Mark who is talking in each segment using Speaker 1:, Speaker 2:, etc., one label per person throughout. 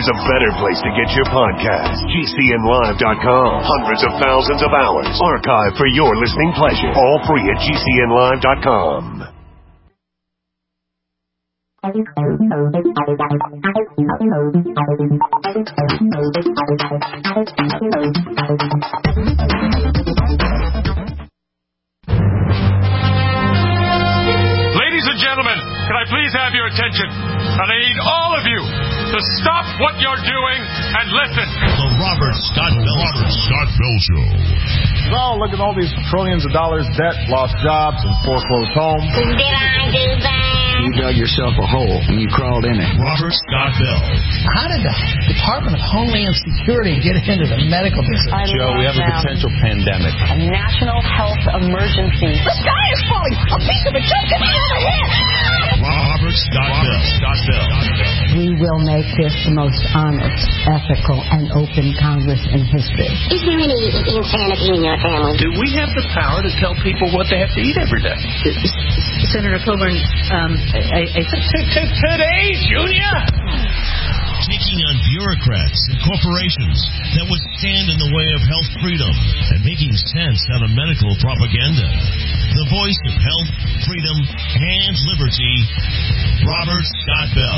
Speaker 1: there's a better place to get your podcast. GCNlive.com. Hundreds of thousands of hours archived for your listening pleasure. All free at GCNlive.com.
Speaker 2: Ladies and gentlemen, can I please have your attention? And I need all of you to stop what you're doing and listen.
Speaker 3: The Robert Scott Bell Show.
Speaker 4: Oh, look at all these trillions of dollars debt, lost jobs, and foreclosed homes.
Speaker 5: Did I do that?
Speaker 6: You dug yourself a hole and you crawled in it.
Speaker 3: Robert Scott Bell.
Speaker 7: How did the Department of Homeland Security get into the medical business?
Speaker 4: Joe, we have a potential pandemic.
Speaker 8: A national health emergency.
Speaker 7: The sky is falling! A piece of it just hit me on the head!
Speaker 3: Robert Scott Bell.
Speaker 9: We will make this the most honest, ethical, and open Congress in history.
Speaker 5: Is there any insanity in your family?
Speaker 7: Do we have the power to tell people what they have to eat every day?
Speaker 8: Senator Coburn,
Speaker 7: Today, Junior!
Speaker 3: Taking on bureaucrats and corporations that would stand in the way of health freedom and making sense out of medical propaganda. The voice of health, freedom, and liberty, Robert Scott Bell.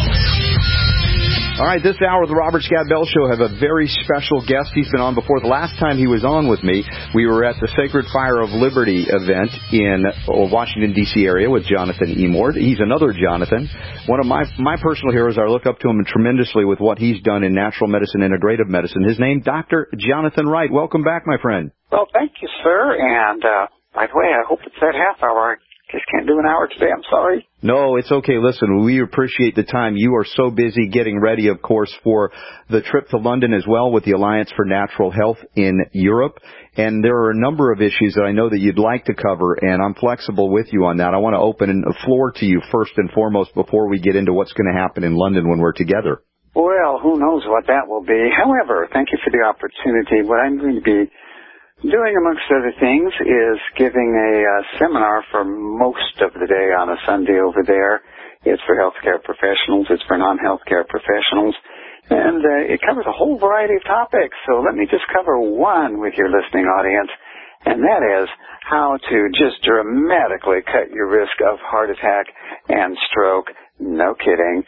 Speaker 10: All right, this hour of the Robert Scott Bell Show have a very special guest. He's been on before. The last time he was on with me, we were at the Sacred Fire of Liberty event in Washington, D.C. area with Jonathan Emord. He's another Jonathan. One of my personal heroes. I look up to him tremendously with what he's done in natural medicine, integrative medicine. His name, Dr. Jonathan Wright. Welcome back, my friend.
Speaker 11: Well, thank you, sir. And by the way, I hope it's that half hour. I just can't do an hour today. I'm sorry.
Speaker 10: No, it's okay. Listen, we appreciate the time. You are so busy getting ready, of course, for the trip to London as well with the Alliance for Natural Health in Europe. And there are a number of issues that I know that you'd like to cover, and I'm flexible with you on that. I want to open the floor to you first and foremost before we get into what's going to happen in London when we're together.
Speaker 11: Well, who knows what that will be. However, thank you for the opportunity. What I'm going to be doing, amongst other things, is giving a seminar for most of the day on a Sunday over there. It's for healthcare professionals. It's for non-healthcare professionals. And it covers a whole variety of topics. So let me just cover one with your listening audience, and that is how to just dramatically cut your risk of heart attack and stroke. No kidding.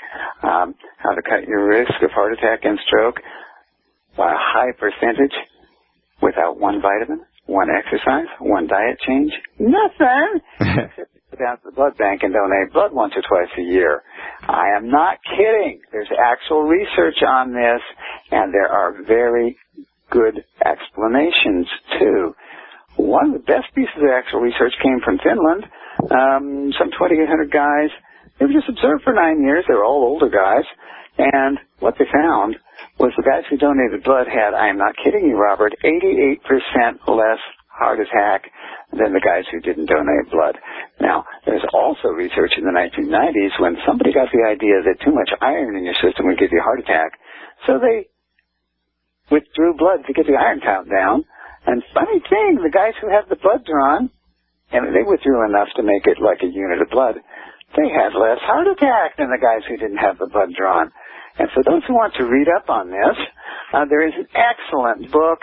Speaker 11: How to cut your risk of heart attack and stroke by a high percentage without one vitamin, one exercise, one diet change, nothing. Except to go down to the blood bank and donate blood once or twice a year. I am not kidding. There's actual research on this, and there are very good explanations, too. One of the best pieces of actual research came from Finland. Some 2,800 guys. They were just observed for 9 years. They were all older guys. And what they found was the guys who donated blood had, I am not kidding you, Robert, 88% less heart attack than the guys who didn't donate blood. Now, there's also research in the 1990s when somebody got the idea that too much iron in your system would give you a heart attack. So they withdrew blood to get the iron count down. And funny thing, the guys who had the blood drawn, and they withdrew enough to make it like a unit of blood, they had less heart attack than the guys who didn't have the blood drawn. And for those who want to read up on this, there is an excellent book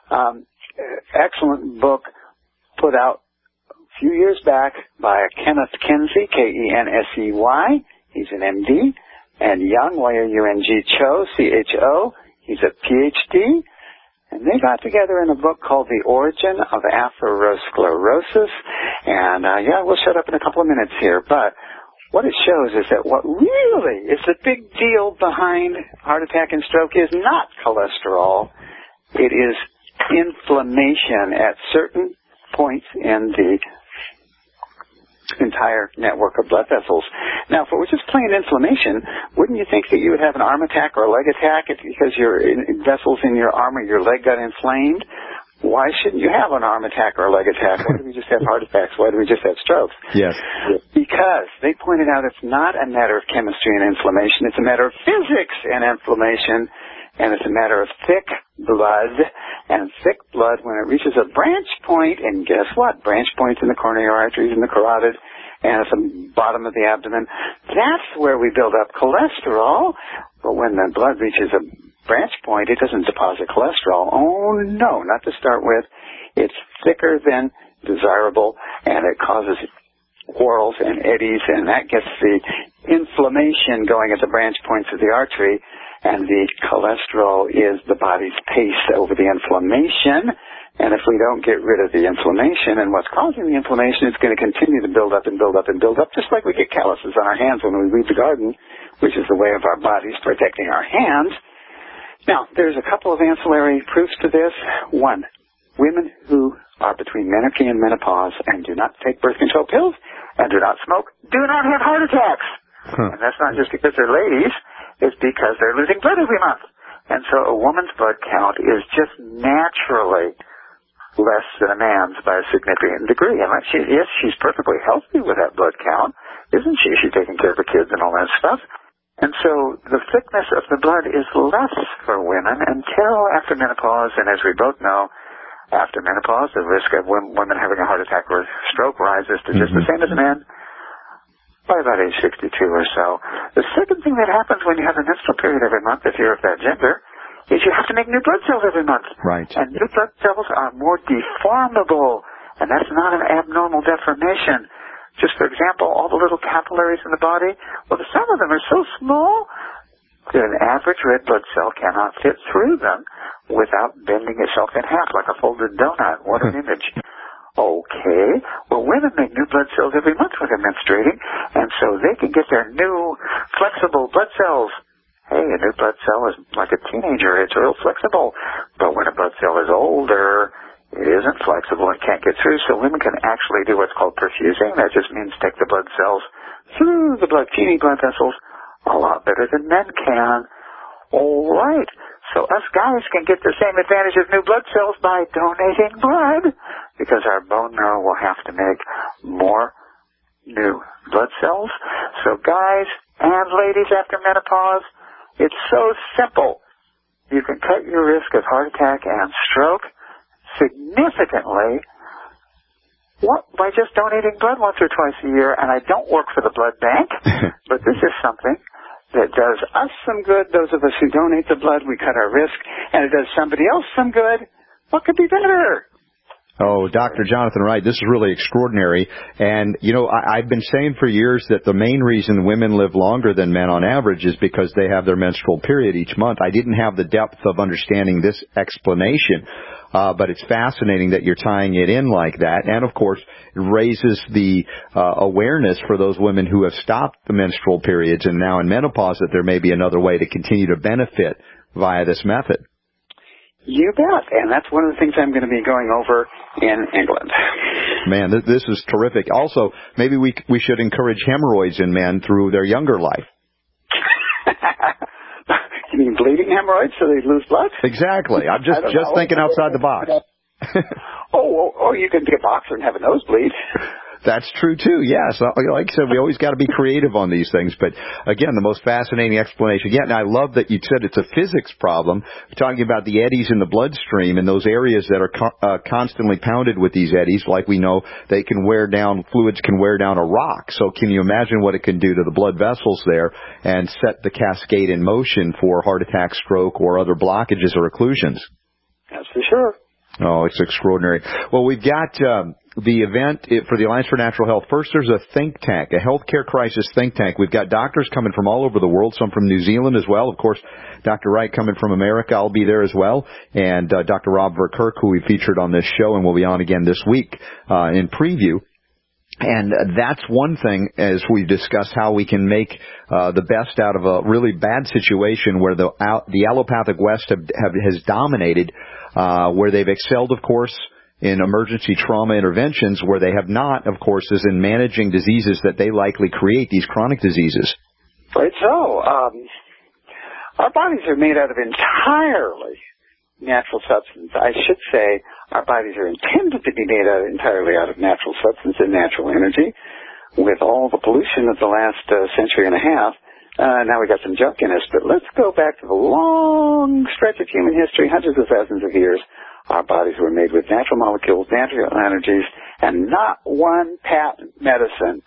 Speaker 11: put out a few years back by Kenneth Kinsey, K-E-N-S-E-Y. He's an M.D. And Young, Y-O-U-N-G, Cho, C-H-O. He's a Ph.D. And they got together in a book called The Origin of Atherosclerosis. And, we'll shut up in a couple of minutes here. But what it shows is that what really is the big deal behind heart attack and stroke is not cholesterol. It is inflammation at certain points in the entire network of blood vessels. Now, if it was just plain inflammation, wouldn't you think that you would have an arm attack or a leg attack because your vessels in your arm or your leg got inflamed? Why shouldn't you have an arm attack or a leg attack? Why do we just have heart attacks? Why do we just have strokes?
Speaker 10: Yes.
Speaker 11: Because they pointed out it's not a matter of chemistry and inflammation. It's a matter of physics and inflammation. And it's a matter of thick blood. And thick blood, when it reaches a branch point, and guess what? Branch points in the coronary arteries and the carotid and at the bottom of the abdomen. That's where we build up cholesterol. But when the blood reaches a branch point, it doesn't deposit cholesterol. Oh, no, not to start with. It's thicker than desirable, and it causes whorls and eddies, and that gets the inflammation going at the branch points of the artery, and the cholesterol is the body's pace over the inflammation. And if we don't get rid of the inflammation and what's causing the inflammation, it's going to continue to build up and build up and build up, just like we get calluses on our hands when we weed the garden, which is the way of our bodies protecting our hands. Now, there's a couple of ancillary proofs to this. One, women who are between menarche and menopause and do not take birth control pills and do not smoke do not have heart attacks. And that's not just because they're ladies, it's because they're losing blood every month. And so a woman's blood count is just naturally less than a man's by a significant degree. And yes, she's perfectly healthy with that blood count, isn't she? She's taking care of the kids and all that stuff. And so the thickness of the blood is less for women until after menopause. And as we both know, after menopause, the risk of women having a heart attack or stroke rises to just the same as men by about age 62 or so. The second thing that happens when you have a menstrual period every month, if you're of that gender, is you have to make new blood cells every month.
Speaker 10: Right.
Speaker 11: And new blood cells are more deformable, and that's not an abnormal deformation. Just for example, all the little capillaries in the body, well, some of them are so small that an average red blood cell cannot fit through them without bending itself in half like a folded donut. What an image. Okay. Well, women make new blood cells every month when they're menstruating, and so they can get their new flexible blood cells. Hey, a new blood cell is like a teenager. It's real flexible. But when a blood cell is older, it isn't flexible and can't get through. So women can actually do what's called perfusing. That just means take the blood cells through the teeny blood vessels a lot better than men can. All right. So us guys can get the same advantage of new blood cells by donating blood, because our bone marrow will have to make more new blood cells. So guys and ladies after menopause, it's so simple. You can cut your risk of heart attack and stroke significantly by just donating blood once or twice a year. And I don't work for the blood bank, but this is something that does us some good. Those of us who donate the blood, we cut our risk, and it does somebody else some good. What could be better?
Speaker 10: Oh, Dr. Jonathan Wright, this is really extraordinary. And, I've been saying for years that the main reason women live longer than men on average is because they have their menstrual period each month. I didn't have the depth of understanding this explanation, but it's fascinating that you're tying it in like that. And, of course, it raises the awareness for those women who have stopped the menstrual periods and now in menopause that there may be another way to continue to benefit via this method.
Speaker 11: You bet, and that's one of the things I'm going to be going over in England.
Speaker 10: Man, this is terrific. Also, maybe we should encourage hemorrhoids in men through their younger life.
Speaker 11: You mean bleeding hemorrhoids so they lose blood?
Speaker 10: Exactly. I'm just thinking outside the box.
Speaker 11: Oh, you can be a boxer and have a nosebleed.
Speaker 10: That's true, too, yes. Like I said, we always got to be creative on these things. But, again, the most fascinating explanation. Yeah, and I love that you said it's a physics problem, talking about the eddies in the bloodstream and those areas that are constantly pounded with these eddies. Like we know, fluids can wear down a rock. So can you imagine what it can do to the blood vessels there and set the cascade in motion for heart attack, stroke, or other blockages or occlusions?
Speaker 11: That's for sure.
Speaker 10: Oh, it's extraordinary. Well, we've got the event for the Alliance for Natural Health. First, there's a think tank, a healthcare crisis think tank. We've got doctors coming from all over the world, some from New Zealand as well. Of course, Dr. Wright coming from America. I'll be there as well. And Dr. Rob Verkerk, who we featured on this show and will be on again this week in preview. And that's one thing, as we discuss how we can make the best out of a really bad situation where the allopathic West has dominated, where they've excelled, of course, in emergency trauma interventions. Where they have not, of course, is in managing diseases that they likely create, these chronic diseases.
Speaker 11: Right so. Our bodies are made out of entirely natural substance. I should say our bodies are intended to be made entirely out of natural substance and natural energy. With all the pollution of the last century and a half, now we got some junk in us. But let's go back to the long stretch of human history, hundreds of thousands of years. Our bodies were made with natural molecules, natural energies, and not one patent medicine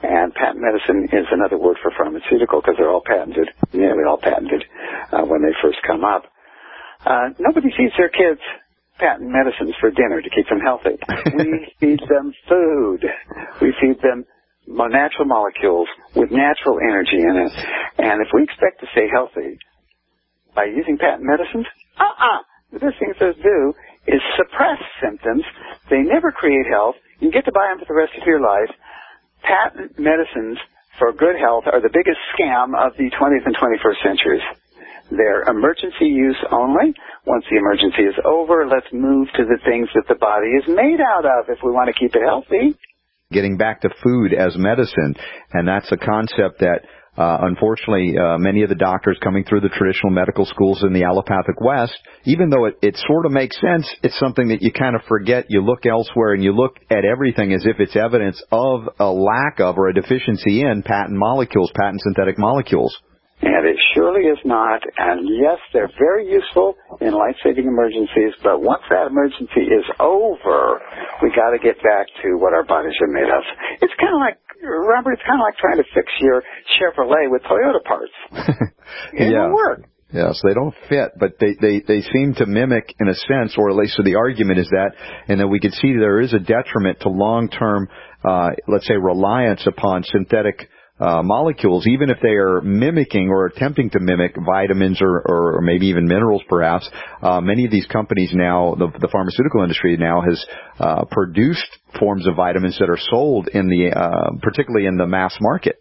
Speaker 11: And patent medicine is another word for pharmaceutical because they're all patented, nearly all patented, when they first come up. Nobody feeds their kids patent medicines for dinner to keep them healthy. We feed them food. We feed them natural molecules with natural energy in it. And if we expect to stay healthy by using patent medicines, the best things those do is suppress symptoms. They never create health. You get to buy them for the rest of your life. Patent medicines for good health are the biggest scam of the 20th and 21st centuries. They're emergency use only. Once the emergency is over, let's move to the things that the body is made out of if we want to keep it healthy.
Speaker 10: Getting back to food as medicine, and that's a concept that unfortunately, many of the doctors coming through the traditional medical schools in the allopathic West, even though it sort of makes sense, it's something that you kind of forget. You look elsewhere and you look at everything as if it's evidence of a lack of or a deficiency in patent molecules, patent synthetic molecules.
Speaker 11: And it surely is not. And yes, they're very useful in life-saving emergencies, but once that emergency is over, we got to get back to what our bodies are made of. It's kind of like, Robert, it's kind of like trying to fix your Chevrolet with Toyota parts. It won't work.
Speaker 10: Yes, they don't fit, but they seem to mimic, in a sense, or at least the argument is that, and that we can see there is a detriment to long-term, let's say, reliance upon synthetic molecules, even if they are mimicking or attempting to mimic vitamins or maybe even minerals, perhaps. Many of these companies now, the pharmaceutical industry now has produced forms of vitamins that are sold in the, particularly in the mass market.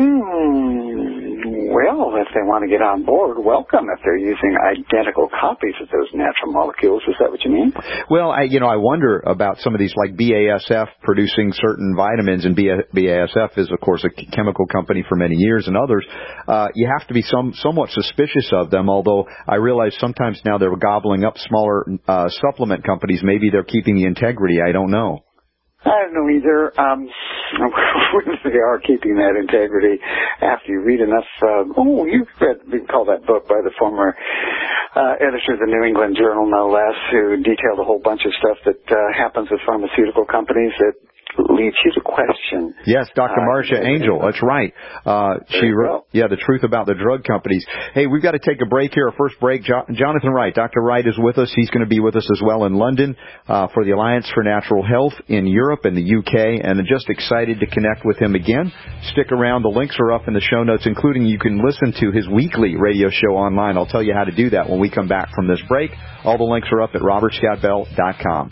Speaker 11: Well, if they want to get on board, welcome. If they're using identical copies of those natural molecules, is that what you mean?
Speaker 10: Well, I wonder about some of these, like BASF producing certain vitamins, and BASF is, of course, a chemical company for many years, and others. You have to be somewhat suspicious of them, although I realize sometimes now they're gobbling up smaller supplement companies. Maybe they're keeping the integrity. I don't know.
Speaker 11: I don't know either. They are keeping that integrity after you read enough. You call that book by the former editor of the New England Journal, no less, who detailed a whole bunch of stuff that happens with pharmaceutical companies that leads you to question.
Speaker 10: Yes, Dr. Marcia Angel, that's right. She wrote, The Truth About the Drug Companies. Hey, we've got to take a break here, our first break. Jonathan Wright, Dr. Wright is with us. He's going to be with us as well in London for the Alliance for Natural Health in Europe and the UK, and just excited to connect with him again. Stick around. The links are up in the show notes, including you can listen to his weekly radio show online. I'll tell you how to do that when we come back from this break. All the links are up at robertscottbell.com.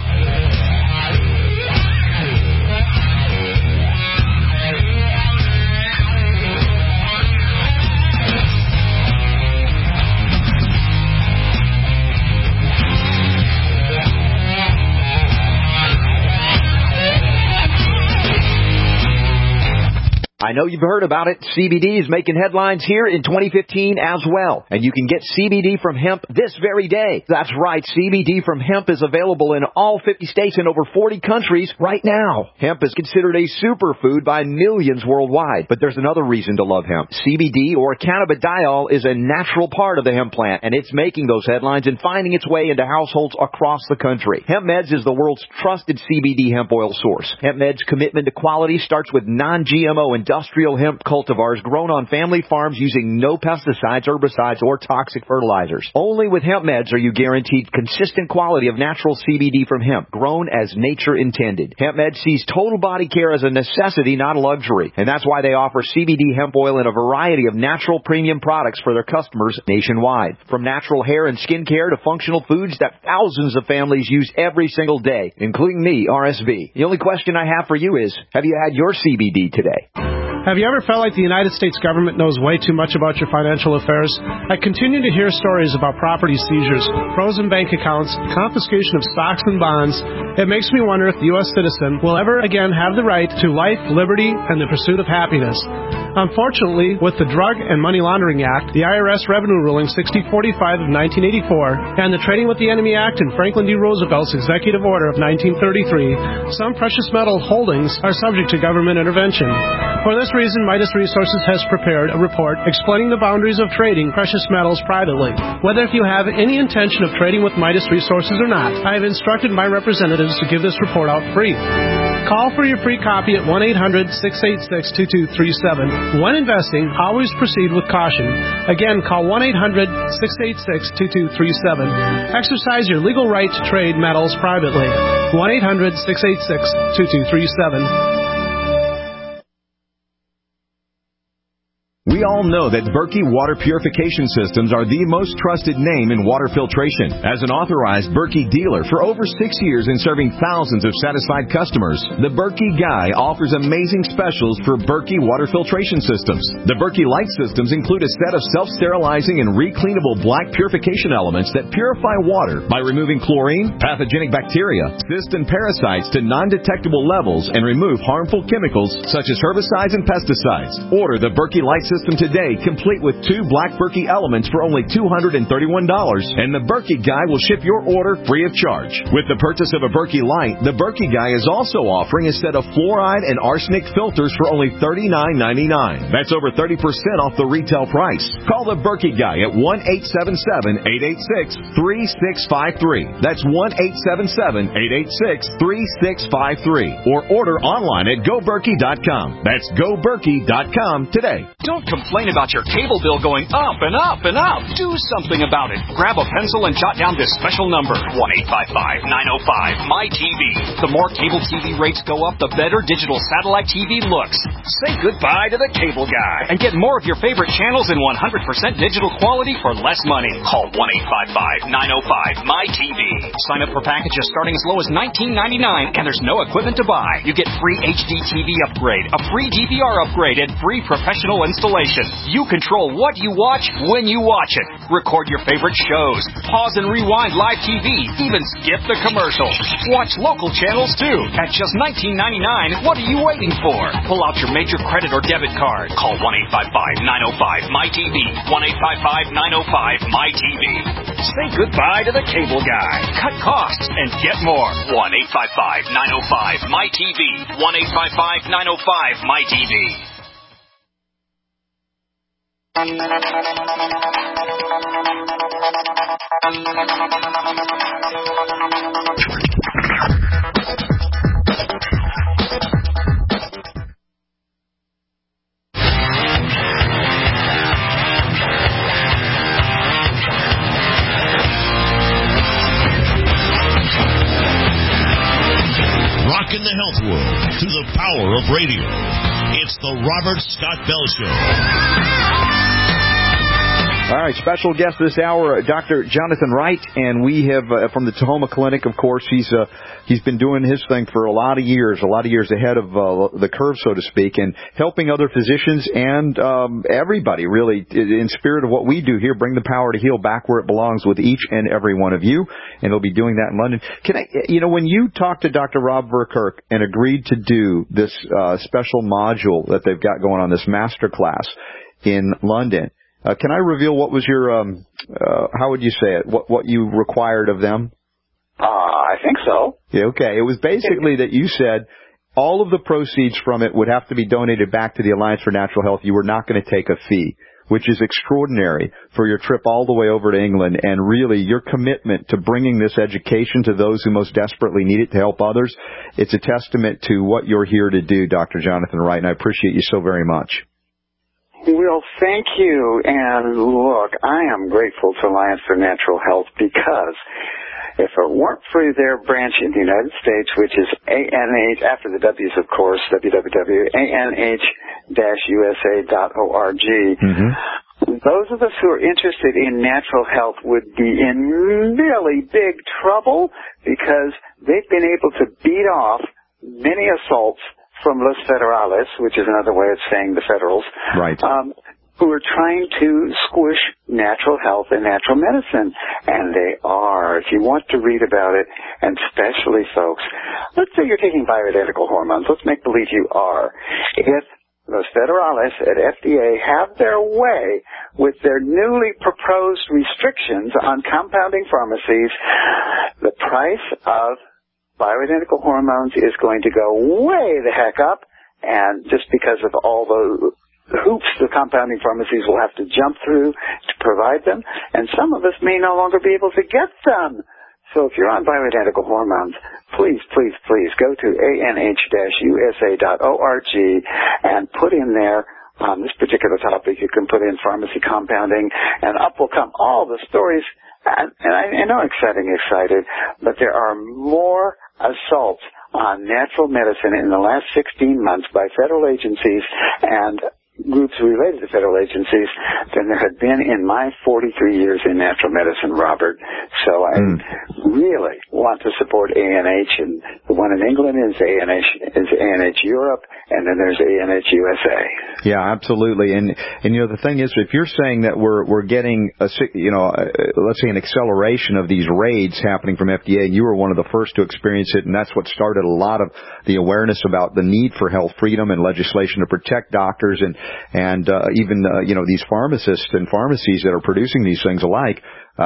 Speaker 10: I know you've heard about it. CBD is making headlines here in 2015 as well. And you can get CBD from hemp this very day. That's right. CBD from hemp is available in all 50 states and over 40 countries right now. Hemp is considered a superfood by millions worldwide. But there's another reason to love hemp. CBD, or cannabidiol, is a natural part of the hemp plant, and it's making those headlines and finding its way into households across the country. HempMeds is the world's trusted CBD hemp oil source. HempMeds' commitment to quality starts with non-GMO industrial hemp cultivars grown on family farms using no pesticides, herbicides, or toxic fertilizers. Only with HempMeds are you guaranteed consistent quality of natural CBD from hemp, grown as nature intended. HempMeds sees total body care as a necessity, not a luxury, and that's why they offer CBD hemp oil in a variety of natural premium products for their customers nationwide. From natural hair and skin care to functional foods that thousands of families use every single day, including me, RSV. The only question I have for you is, have you had your CBD today?
Speaker 12: Have you ever felt like the United States government knows way too much about your financial affairs? I continue to hear stories about property seizures, frozen bank accounts, confiscation of stocks and bonds. It makes me wonder if the U.S. citizen will ever again have the right to life, liberty, and the pursuit of happiness. Unfortunately, with the Drug and Money Laundering Act, the IRS Revenue Ruling 6045 of 1984, and the Trading with the Enemy Act and Franklin D. Roosevelt's Executive Order of 1933, some precious metal holdings are subject to government intervention. For this reason, Midas Resources has prepared a report explaining the boundaries of trading precious metals privately. Whether if you have any intention of trading with Midas Resources or not, I have instructed my representatives to give this report out free. Call for your free copy at 1-800-686-2237. When investing, always proceed with caution. Again, call 1-800-686-2237. Exercise your legal right to trade metals privately. 1-800-686-2237.
Speaker 13: We all know that Berkey Water Purification Systems are the most trusted name in water filtration. As an authorized Berkey dealer for over 6 years and serving thousands of satisfied customers, the Berkey Guy offers amazing specials for Berkey Water Filtration Systems. The Berkey Light Systems include a set of self-sterilizing and recleanable black purification elements that purify water by removing chlorine, pathogenic bacteria, cysts, and parasites to non-detectable levels and remove harmful chemicals such as herbicides and pesticides. Order the Berkey Light System today, complete with 2 black Berkey elements for only $231, and the Berkey Guy will ship your order free of charge. With the purchase of a Berkey Light, the Berkey Guy is also offering a set of fluoride and arsenic filters for only $39.99. That's over 30% off the retail price. Call the Berkey Guy at 1-877-886-3653. That's 1-877-886-3653. Or order online at GoBerkey.com. That's GoBerkey.com today.
Speaker 14: Don't complain about your cable bill going up and up and up. Do something about it. Grab a pencil and jot down this special number, 1-855-905-MY-TV. The more cable TV rates go up, the better digital satellite TV looks. Say goodbye to the cable guy and get more of your favorite channels in 100% digital quality for less money. Call 1-855-905-MY-TV. Sign up for packages starting as low as $19.99, and there's no equipment to buy. You get free HD TV upgrade, a free DVR upgrade, and free professional installation. You control what you watch when you watch it. Record your favorite shows. Pause and rewind live TV. Even skip the commercials. Watch local channels too. At just $19.99, what are you waiting for? Pull out your major credit or debit card. Call 1-855-905-MY-TV. 1-855-905-MY-TV. Say goodbye to the cable guy. Cut costs and get more. 1-855-905-MY-TV. 1-855-905-MY-TV.
Speaker 3: Rocking the health world through the power of radio. It's the Robert Scott Bell Show.
Speaker 10: All right, special guest this hour, Dr. Jonathan Wright, and we have from the Tahoma Clinic, of course. He's been doing his thing for a lot of years ahead of the curve, so to speak, and helping other physicians and everybody, really, in spirit of what we do here, bring the power to heal back where it belongs with each and every one of you, and he'll be doing that in London. When you talked to Dr. Rob Verkerk and agreed to do this special module that they've got going on, this master class in London, can I reveal what was your, how would you say it, what you required of them?
Speaker 11: I think so.
Speaker 10: Yeah, okay. It was basically that you said all of the proceeds from it would have to be donated back to the Alliance for Natural Health. You were not going to take a fee, which is extraordinary for your trip all the way over to England, and really your commitment to bringing this education to those who most desperately need it to help others. It's a testament to what you're here to do, Dr. Jonathan Wright, and I appreciate you so very much.
Speaker 11: Well, thank you. And look, I am grateful to Alliance for Natural Health because if it weren't for their branch in the United States, which is ANH, after the W's, of course, www.anh-usa.org, those of us who are interested in natural health would be in really big trouble because they've been able to beat off many assaults from Los Federales, which is another way of saying the Federals,
Speaker 10: right?
Speaker 11: Who are trying to squish natural health and natural medicine. And they are. If you want to read about it, and especially, folks, let's say you're taking bioidentical hormones. Let's make believe you are. If Los Federales at FDA have their way with their newly proposed restrictions on compounding pharmacies, the price of bioidentical hormones is going to go way the heck up, and just because of all the hoops the compounding pharmacies will have to jump through to provide them, and some of us may no longer be able to get them. So if you're on bioidentical hormones, please, please, please go to anh-usa.org and put in there on this particular topic. You can put in pharmacy compounding, and up will come all the stories. And I know excited, but there are more assaults on natural medicine in the last 16 months by federal agencies and groups related to federal agencies than there had been in my 43 years in natural medicine, Robert. So I really want to support ANH, and the one in England is ANH Europe, and then there's ANH USA.
Speaker 10: Yeah, absolutely. And the thing is, if you're saying that we're getting let's say an acceleration of these raids happening from FDA, and you were one of the first to experience it, and that's what started a lot of the awareness about the need for health freedom and legislation to protect doctors and even these pharmacists and pharmacies that are producing these things alike.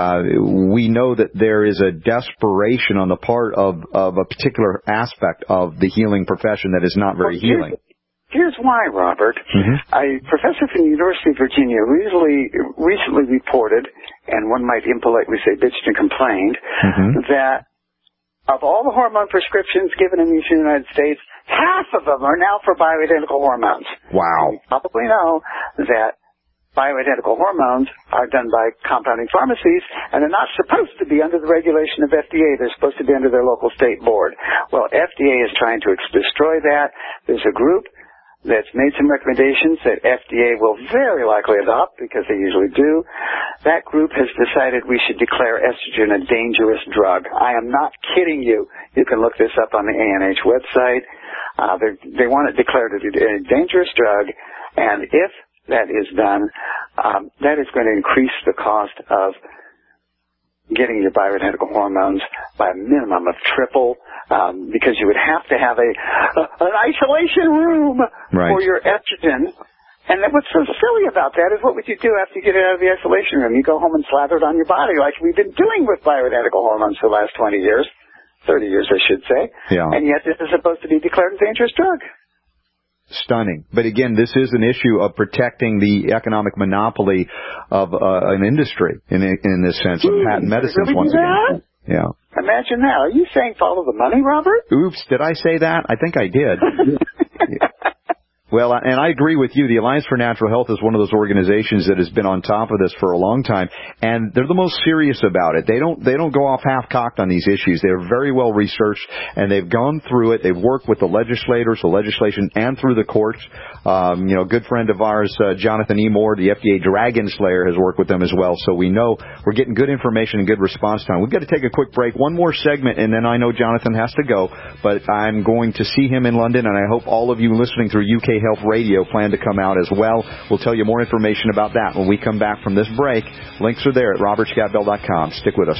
Speaker 10: We know that there is a desperation on the part of a particular aspect of the healing profession that is not very healing.
Speaker 11: Here's why, Robert. A professor from the University of Virginia recently reported, and one might impolitely say bitched and complained, that of all the hormone prescriptions given in the United States, half of them are now for bioidentical hormones.
Speaker 10: Wow.
Speaker 11: You probably know that bioidentical hormones are done by compounding pharmacies, and they're not supposed to be under the regulation of FDA. They're supposed to be under their local state board. Well, FDA is trying to destroy that. There's a group that's made some recommendations that FDA will very likely adopt, because they usually do. That group has decided we should declare estrogen a dangerous drug. I am not kidding you. You can look this up on the ANH website. They want it declared a dangerous drug, and if that is done, that is going to increase the cost of getting your bioidentical hormones by a minimum of triple, because you would have to have an isolation room for your estrogen. And what's so silly about that is, what would you do after you get it out of the isolation room? You go home and slather it on your body, like we've been doing with bioidentical hormones for the last 20 years, 30 years, I should say. Yeah. And yet this is supposed to be declared a dangerous drug.
Speaker 10: Stunning. But again, this is an issue of protecting the economic monopoly of an industry in this sense of patent medicines once again. Yeah.
Speaker 11: Imagine that. Are you saying follow the money, Robert?
Speaker 10: Oops, did I say that? I think I did. Well, and I agree with you. The Alliance for Natural Health is one of those organizations that has been on top of this for a long time, and they're the most serious about it. They don't go off half-cocked on these issues. They're very well researched, and they've gone through it. They've worked with the legislators, the legislation, and through the courts. A good friend of ours, Jonathan E. Moore, the FDA Dragon Slayer, has worked with them as well. So we know we're getting good information and good response time. We've got to take a quick break. One more segment, and then I know Jonathan has to go, but I'm going to see him in London, and I hope all of you listening through UK Health Radio plan to come out as well. We'll tell you more information about that when we come back from this break. Links are there at robertscottbell.com. Stick with us.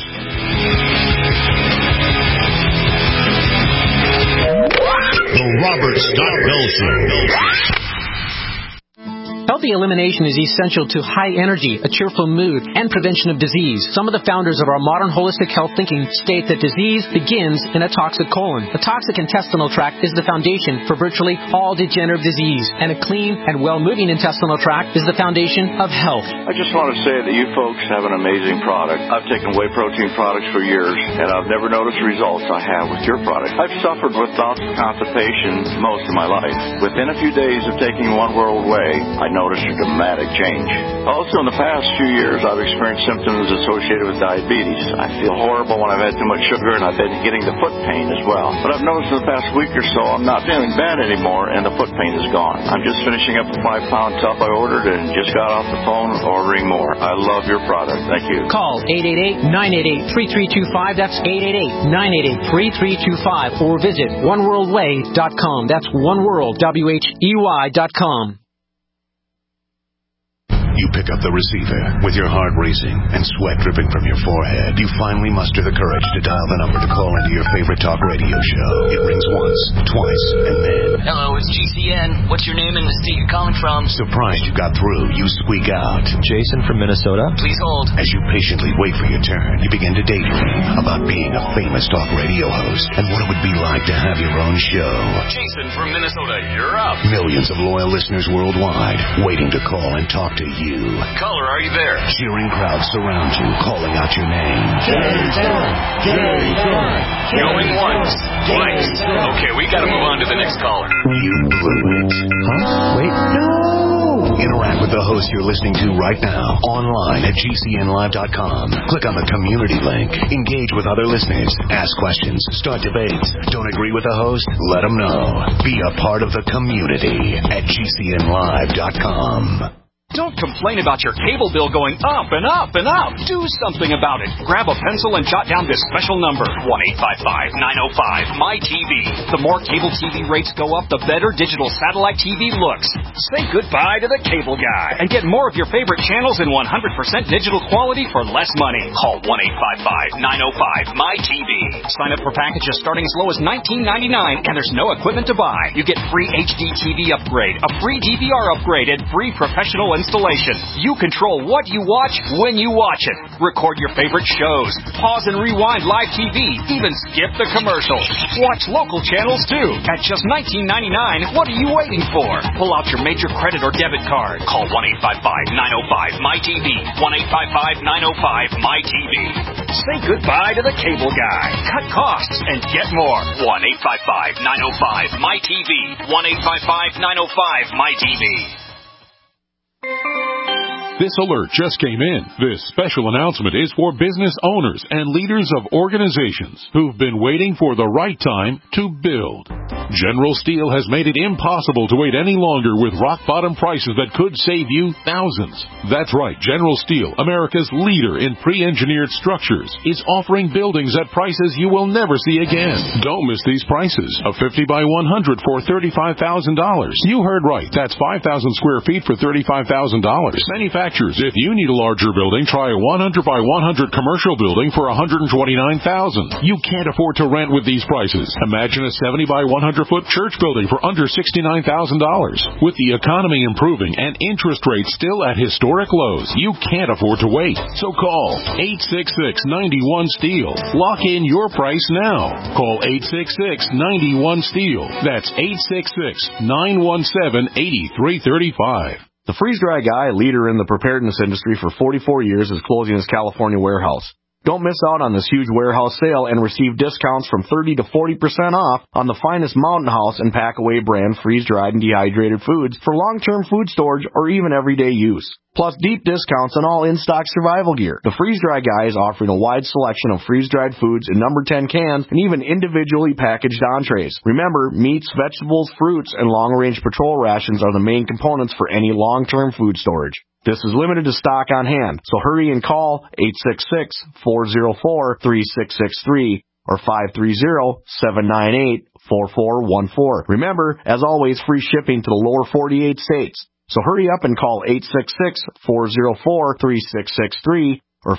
Speaker 3: The Robert Scott Bell Show.
Speaker 15: Healthy elimination is essential to high energy, a cheerful mood, and prevention of disease. Some of the founders of our modern holistic health thinking state that disease begins in a toxic colon. A toxic intestinal tract is the foundation for virtually all degenerative disease, and a clean and well-moving intestinal tract is the foundation of health.
Speaker 16: I just want to say that you folks have an amazing product. I've taken whey protein products for years, and I've never noticed the results I have with your product. I've suffered with bouts of constipation most of my life. Within a few days of taking One World Whey, I noticed a dramatic change. Also, in the past few years, I've experienced symptoms associated with diabetes. I feel horrible when I've had too much sugar, and I've been getting the foot pain as well. But I've noticed in the past week or so, I'm not feeling bad anymore, and the foot pain is gone. I'm just finishing up a 5-pound tub I ordered and just got off the phone ordering more. I love your product. Thank you.
Speaker 15: Call 888-988-3325. That's 888-988-3325. Or visit oneworldwhey.com. That's oneworld.com.
Speaker 1: You pick up the receiver with your heart racing and sweat dripping from your forehead. You finally muster the courage to dial the number to call into your favorite talk radio show. It rings once, twice, and then...
Speaker 17: Hello, it's GCN. What's your name and the state you're calling from?
Speaker 1: Surprised you got through, you squeak out.
Speaker 18: Jason from Minnesota.
Speaker 17: Please hold.
Speaker 1: As you patiently wait for your turn, you begin to daydream about being a famous talk radio host and what it would be like to have your own show.
Speaker 17: Jason from Minnesota, you're up.
Speaker 1: Millions of loyal listeners worldwide waiting to call and talk to you. you.
Speaker 17: Caller, are you there?
Speaker 1: Cheering crowds surround you, calling out your name.
Speaker 17: Going once, twice. Okay, we gotta move on to the next caller.
Speaker 1: You blew it.
Speaker 10: Huh? Wait, no!
Speaker 1: Interact with the host you're listening to right now, online at GCNlive.com. Click on the community link. Engage with other listeners. Ask questions. Start debates. Don't agree with the host? Let them know. Be a part of the community at GCNlive.com.
Speaker 14: Don't complain about your cable bill going up and up and up. Do something about it. Grab a pencil and jot down this special number, 1-855-905-MY-TV. The more cable TV rates go up, the better digital satellite TV looks. Say goodbye to the cable guy and get more of your favorite channels in 100% digital quality for less money. Call 1-855-905-MY-TV. Sign up for packages starting as low as $19.99, and there's no equipment to buy. You get free HD TV upgrade, a free DVR upgrade, and free professional installation. You control what you watch when you watch it. Record your favorite shows. Pause and rewind live TV. Even skip the commercials. Watch local channels too. At just $19.99, what are you waiting for? Pull out your major credit or debit card. Call 1-855-905-MY-TV. 1-855-905-MY-TV. Say goodbye to the cable guy. Cut costs and get more. 1-855-905-MY-TV. 1-855-905-MY-TV.
Speaker 18: This alert just came in. This special announcement is for business owners and leaders of organizations who've been waiting for the right time to build. General Steel has made it impossible to wait any longer with rock-bottom prices that could save you thousands. That's right, General Steel, America's leader in pre-engineered structures, is offering buildings at prices you will never see again. Don't miss these prices. A 50 by 100 for $35,000. You heard right. That's 5,000 square feet for $35,000. Manufacturers, if you need a larger building, try a 100 by 100 commercial building for $129,000. You can't afford to rent with these prices. Imagine a 70 by 100-foot church building for under $69,000. With the economy improving and interest rates still at historic lows, you can't afford to wait. So call 866-91-STEEL. Lock in your price now. Call 866-91-STEEL. That's 866-917-8335.
Speaker 19: The freeze-dry guy, leader in the preparedness industry for 44 years, is closing his California warehouse. Don't miss out on this huge warehouse sale and receive discounts from 30 to 40% off on the finest Mountain House and Packaway brand freeze-dried and dehydrated foods for long-term food storage or even everyday use. Plus deep discounts on all in-stock survival gear. The Freeze-Dry Guy is offering a wide selection of freeze-dried foods in number 10 cans and even individually packaged entrees. Remember, meats, vegetables, fruits, and long-range patrol rations are the main components for any long-term food storage. This is limited to stock on hand, so hurry and call 866-404-3663 or 530-798-4414. Remember, as always, free shipping to the lower 48 states. So hurry up and call 866-404-3663 or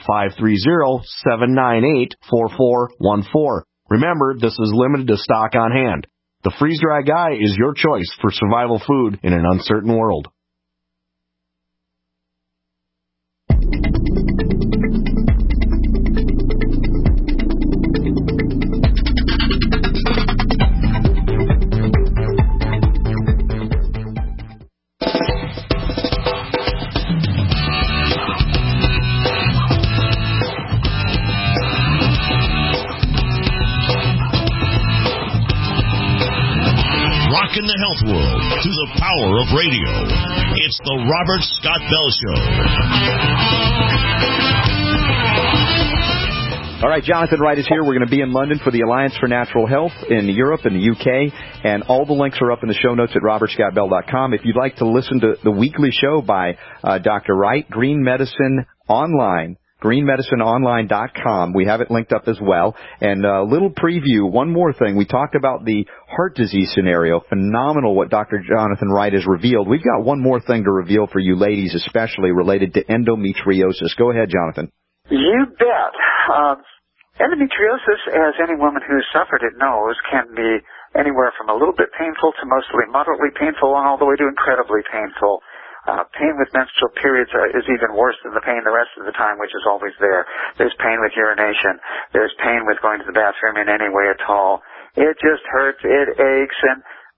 Speaker 19: 530-798-4414. Remember, this is limited to stock on hand. The Freeze-Dry Guy is your choice for survival food in an uncertain world.
Speaker 3: In the health world through the power of radio. It's the Robert Scott Bell Show.
Speaker 10: All right, Jonathan Wright is here. We're going to be in London for the Alliance for Natural Health in Europe and the UK, and all the links are up in the show notes at robertscottbell.com. If you'd like to listen to the weekly show by Dr. Wright, Green Medicine Online, greenmedicineonline.com. We have it linked up as well. And a little preview, one more thing. We talked about the heart disease scenario. Phenomenal what Dr. Jonathan Wright has revealed. We've got one more thing to reveal for you ladies, especially related to endometriosis. Go ahead, Jonathan.
Speaker 11: You bet. Endometriosis, as any woman who's suffered it knows, can be anywhere from a little bit painful to mostly moderately painful and all the way to incredibly painful. Pain with menstrual periods is even worse than the pain the rest of the time, which is always there. There's pain with urination. There's pain with going to the bathroom in any way at all. It just hurts. It aches. And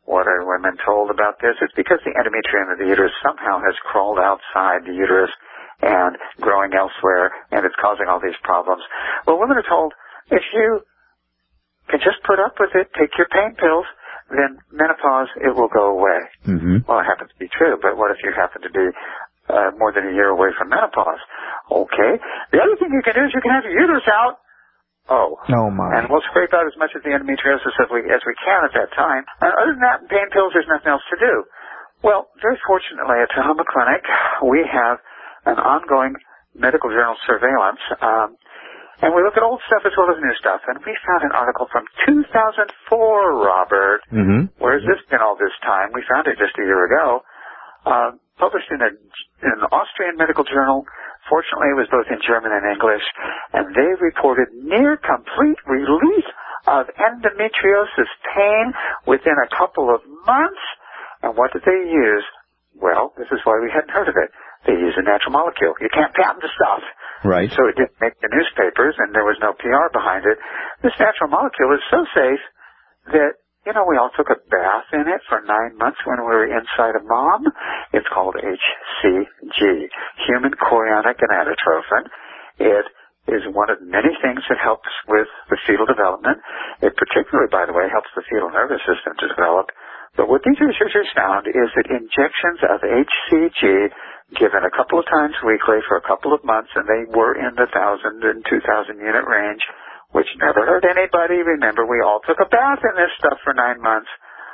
Speaker 11: What are women told about this? It's because the endometrium of the uterus somehow has crawled outside the uterus and growing elsewhere, and it's causing all these problems. Well, women are told, if you can just put up with it, take your pain pills, then menopause, it will go away.
Speaker 10: Mm-hmm.
Speaker 11: Well, it happens to be true, but what if you happen to be more than a year away from menopause? Okay. The other thing you can do is you can have your uterus out. Oh my. And we'll scrape out as much of the endometriosis as we can at that time. Other than that, pain pills, there's nothing else to do. Well, very fortunately at Tahoma Clinic, we have an ongoing medical journal surveillance, and we look at old stuff as well as new stuff. And we found an article from 2004, Robert.
Speaker 10: Mm-hmm.
Speaker 11: Where has this been all this time? We found it just a year ago. Published in an Austrian medical journal. Fortunately, it was both in German and English, and they reported near complete relief of endometriosis pain within a couple of months. And what did they use? Well, this is why we hadn't heard of it. They use a natural molecule. You can't patent the stuff.
Speaker 10: Right.
Speaker 11: So it didn't make the newspapers, and there was no PR behind it. This natural molecule is so safe that, we all took a bath in it for 9 months when we were inside of mom. It's called HCG, human chorionic gonadotrophin. It is one of many things that helps with the fetal development. It particularly, by the way, helps the fetal nervous system to develop. But what these researchers found is that injections of HCG given a couple of times weekly for a couple of months, and they were in the 1,000 and 2,000 unit range, which never hurt anybody. Remember, we all took a bath in this stuff for 9 months.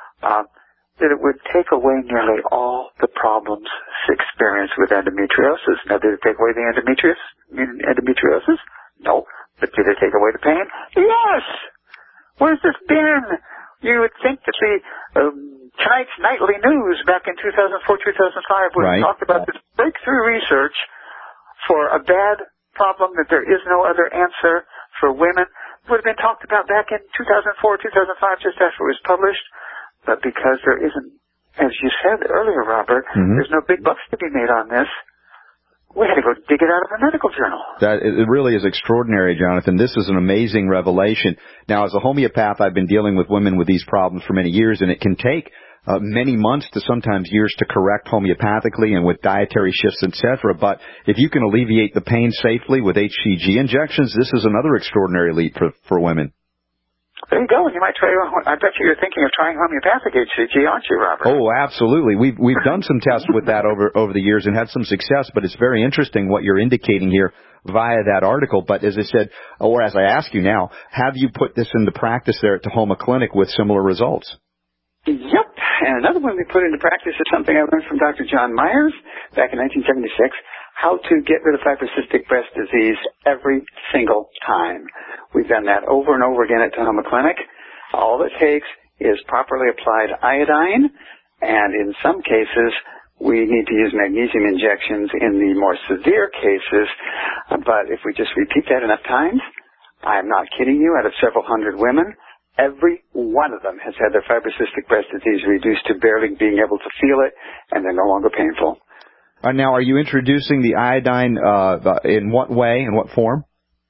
Speaker 11: That it would take away nearly all the problems experienced with endometriosis. Now, did it take away the endometriosis? No. But did it take away the pain? Yes! Where's this been? You would think that the tonight's nightly news back in 2004, 2005 would have talked about this breakthrough research for a bad problem that there is no other answer for women. It would have been talked about back in 2004, 2005, just after it was published. But because there isn't, as you said earlier, Robert, there's no big bucks to be made on this, we had to go dig it out of a medical journal.
Speaker 10: It really is extraordinary, Jonathan. This is an amazing revelation. Now, as a homeopath, I've been dealing with women with these problems for many years, and it can take many months to sometimes years to correct homeopathically and with dietary shifts, etc. But if you can alleviate the pain safely with HCG injections, this is another extraordinary leap for women.
Speaker 11: There you go. You might try. I bet you're thinking of trying homeopathic HCG, aren't you, Robert?
Speaker 10: Oh, absolutely. We've done some tests with that over the years and had some success. But it's very interesting what you're indicating here via that article. But as I said, or as I ask you now, have you put this into practice there at Tahoma Clinic with similar results?
Speaker 11: Yep. And another one we put into practice is something I learned from Dr. John Myers back in 1976. How to get rid of fibrocystic breast disease every single time. We've done that over and over again at Tahoma Clinic. All it takes is properly applied iodine, and in some cases, we need to use magnesium injections in the more severe cases. But if we just repeat that enough times, I'm not kidding you, out of several hundred women, every one of them has had their fibrocystic breast disease reduced to barely being able to feel it, and they're no longer painful.
Speaker 10: Now, are you introducing the iodine in what way, in what form?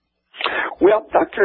Speaker 11: Well,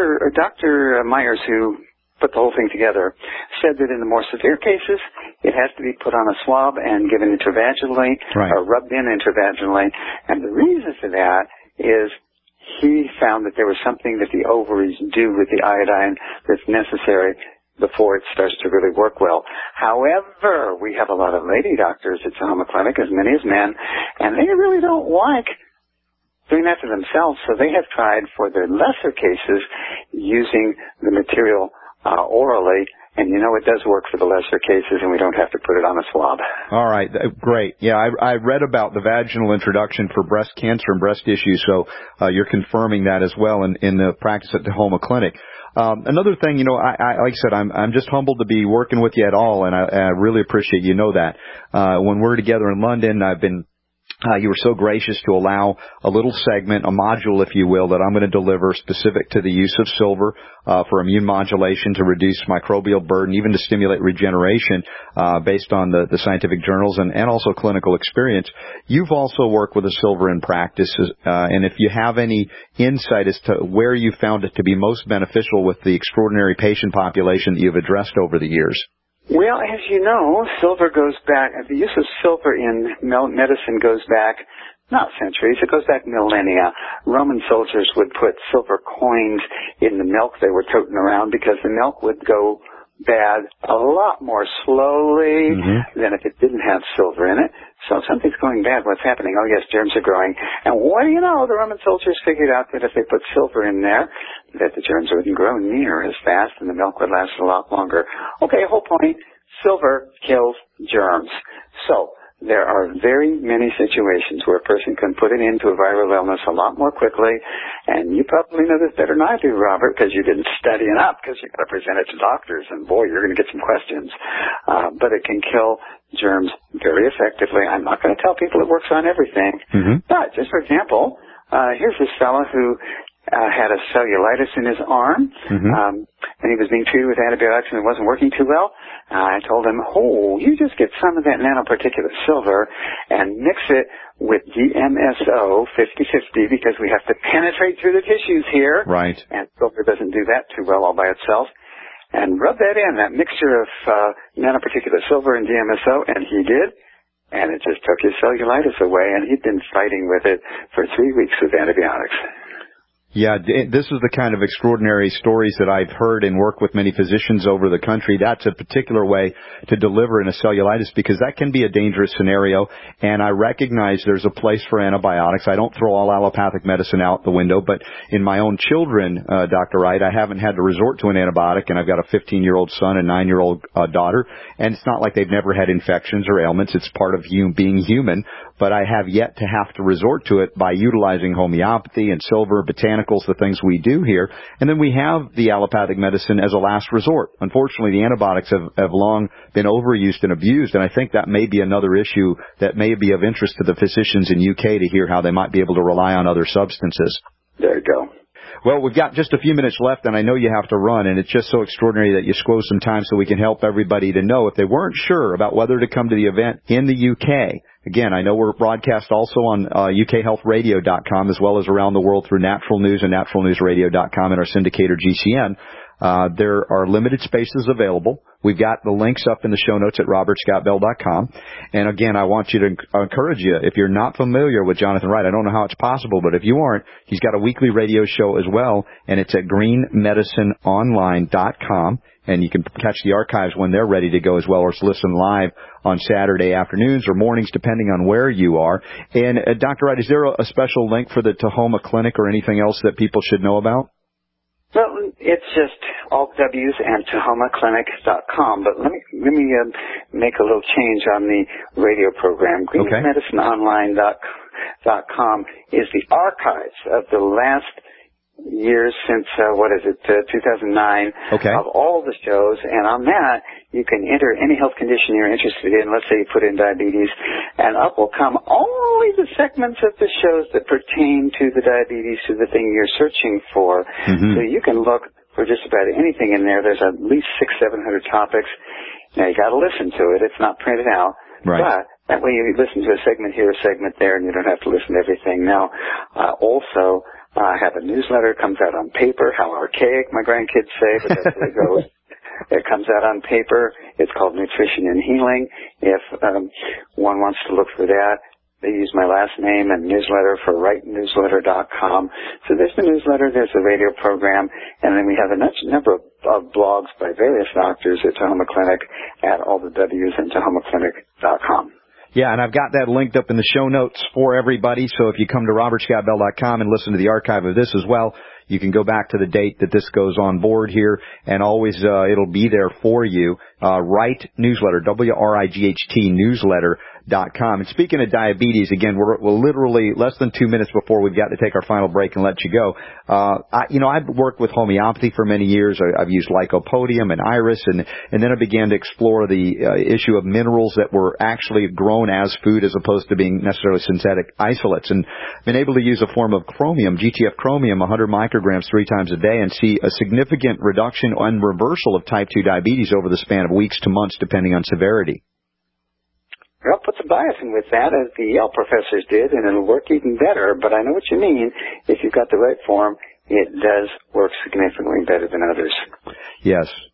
Speaker 11: Dr. Myers, who put the whole thing together, said that in the more severe cases, it has to be put on a swab and given intravaginally, or rubbed in intravaginally. And the reason for that is he found that there was something that the ovaries do with the iodine that's necessary before it starts to really work well. However, we have a lot of lady doctors at Tahoma Clinic, as many as men, and they really don't like doing that to themselves, so they have tried for their lesser cases using the material orally, and it does work for the lesser cases, and we don't have to put it on a swab. All
Speaker 10: right, great. Yeah, I read about the vaginal introduction for breast cancer and breast issues, so you're confirming that as well in the practice at the Tahoma Clinic. Another thing, like I said, I'm just humbled to be working with you at all, and I really appreciate that. When we're together in London, you were so gracious to allow a little segment, a module, if you will, that I'm going to deliver specific to the use of silver for immune modulation to reduce microbial burden, even to stimulate regeneration based on the scientific journals and also clinical experience. You've also worked with the silver in practice, and if you have any insight as to where you found it to be most beneficial with the extraordinary patient population that you've addressed over the years.
Speaker 11: Well, as you know, silver goes back, the use of silver in medicine goes back, not centuries, it goes back millennia. Roman soldiers would put silver coins in the milk they were toting around because the milk would go bad a lot more slowly than if it didn't have silver in it. So if something's going bad, what's happening? Oh, yes, germs are growing. And what do you know? The Roman soldiers figured out that if they put silver in there, that the germs wouldn't grow near as fast and the milk would last a lot longer. Okay, whole point, silver kills germs. So there are very many situations where a person can put it into a viral illness a lot more quickly, and you probably know this better than I do, Robert, because you didn't study it up, because you've got to present it to doctors, and boy, you're going to get some questions. But it can kill germs very effectively. I'm not going to tell people it works on everything, but just for example, here's this fella who had a cellulitis in his arm, and he was being treated with antibiotics and it wasn't working too well. I told him, you just get some of that nanoparticulate silver and mix it with DMSO 50/50 because we have to penetrate through the tissues here.
Speaker 10: Right.
Speaker 11: And silver doesn't do that too well all by itself. And rub that in, that mixture of nanoparticulate silver and DMSO, and he did. And it just took his cellulitis away, and he'd been fighting with it for 3 weeks with antibiotics.
Speaker 10: Yeah, this is the kind of extraordinary stories that I've heard and worked with many physicians over the country. That's a particular way to deliver in a cellulitis because that can be a dangerous scenario, and I recognize there's a place for antibiotics. I don't throw all allopathic medicine out the window, but in my own children, Dr. Wright, I haven't had to resort to an antibiotic, and I've got a 15-year-old son and 9-year-old daughter, and it's not like they've never had infections or ailments. It's part of being human, but I have yet to have to resort to it by utilizing homeopathy and silver, botanicals, the things we do here. And then we have the allopathic medicine as a last resort. Unfortunately, the antibiotics have long been overused and abused, and I think that may be another issue that may be of interest to the physicians in UK to hear how they might be able to rely on other substances.
Speaker 11: There you go.
Speaker 10: Well, we've got just a few minutes left, and I know you have to run, and it's just so extraordinary that you squeeze some time so we can help everybody to know if they weren't sure about whether to come to the event in the UK. Again, I know we're broadcast also on ukhealthradio.com as well as around the world through Natural News and naturalnewsradio.com and our syndicator GCN. There are limited spaces available. We've got the links up in the show notes at robertscottbell.com. And again, I want you to encourage you, if you're not familiar with Jonathan Wright, I don't know how it's possible, but if you aren't, he's got a weekly radio show as well, and it's at greenmedicineonline.com. And you can catch the archives when they're ready to go as well, or listen live on Saturday afternoons or mornings, depending on where you are. And Dr. Wright, is there a special link for the Tahoma Clinic or anything else that people should know about?
Speaker 11: Well, it's just all W's and TahomaClinic.com. But let me make a little change on the radio program. GreenMedicineOnline.com is the archives of the last years since, 2009, of all the shows, and on that, you can enter any health condition you're interested in. Let's say you put in diabetes, and up will come only the segments of the shows that pertain to the diabetes, to the thing you're searching for. So you can look for just about anything in there. There's at least 600-700 topics. Now, you got to listen to it. It's not printed out.
Speaker 10: Right.
Speaker 11: But that way you listen to a segment here, a segment there, and you don't have to listen to everything. Now, also, I have a newsletter. It comes out on paper. How archaic, my grandkids say, but that's where it goes. It comes out on paper. It's called Nutrition and Healing. If one wants to look for that, they use my last name and newsletter for wrightnewsletter.com. So there's the newsletter, there's the radio program, and then we have a number of blogs by various doctors at Tahoma Clinic at all the W's and TahomaClinic.com.
Speaker 10: Yeah, and I've got that linked up in the show notes for everybody, so if you come to robertscottbell.com and listen to the archive of this as well, you can go back to the date that this goes on board here, and always it'll be there for you. Wright Newsletter, WRIGHT Newsletter.com. And speaking of diabetes, again, we're literally less than 2 minutes before we've got to take our final break and let you go. I've worked with homeopathy for many years. I've used lycopodium and iris, and then I began to explore the issue of minerals that were actually grown as food as opposed to being necessarily synthetic isolates, and been able to use a form of chromium, GTF chromium, 100 micrograms 3 times a day, and see a significant reduction and reversal of type 2 diabetes over the span of weeks to months, depending on severity.
Speaker 11: Well, put some bias in with that, as the Yale professors did, and it'll work even better. But I know what you mean. If you've got the right form, it does work significantly better than others.
Speaker 10: Yes.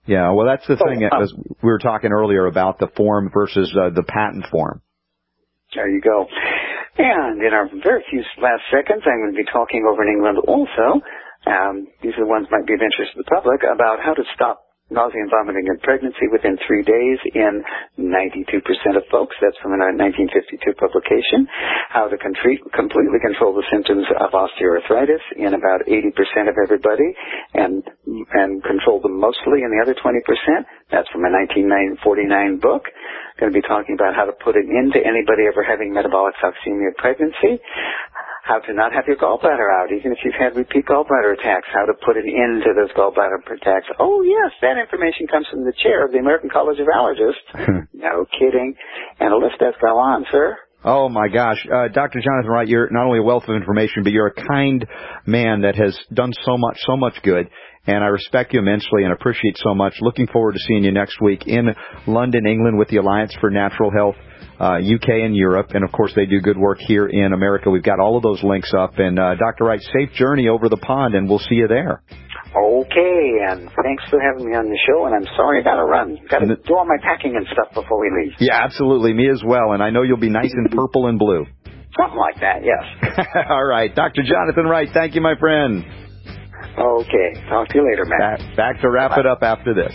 Speaker 10: Yeah, well, that's the thing. As we were talking earlier about the form versus the patent form.
Speaker 11: There you go. And in our very few last seconds, I'm going to be talking over in England also. These are the ones that might be of interest to the public about how to stop nausea and vomiting in pregnancy within 3 days in 92% of folks. That's from a 1952 publication. How to completely control the symptoms of osteoarthritis in about 80% of everybody and control them mostly in the other 20%. That's from a 1949 book. Going to be talking about how to put an end to anybody ever having metabolic toxemia pregnancy. How to not have your gallbladder out, even if you've had repeat gallbladder attacks. How to put an end to those gallbladder attacks. Oh, yes, that information comes from the chair of the American College of Allergists. No kidding. And the list does go on, sir.
Speaker 10: Oh, my gosh. Dr. Jonathan Wright, you're not only a wealth of information, but you're a kind man that has done so much good. And I respect you immensely and appreciate so much. Looking forward to seeing you next week in London, England, with the Alliance for Natural Health, UK and Europe. And, of course, they do good work here in America. We've got all of those links up. And, Dr. Wright, safe journey over the pond, and we'll see you there.
Speaker 11: Okay, and thanks for having me on the show, and I'm sorry I got to run. Got to do all my packing and stuff before we leave.
Speaker 10: Yeah, absolutely. Me as well. And I know you'll be nice in purple and blue.
Speaker 11: Something like that, yes.
Speaker 10: All right. Dr. Jonathan Wright, thank you, my friend.
Speaker 11: Okay. Talk to you later, Matt.
Speaker 10: Back to wrap it up after this.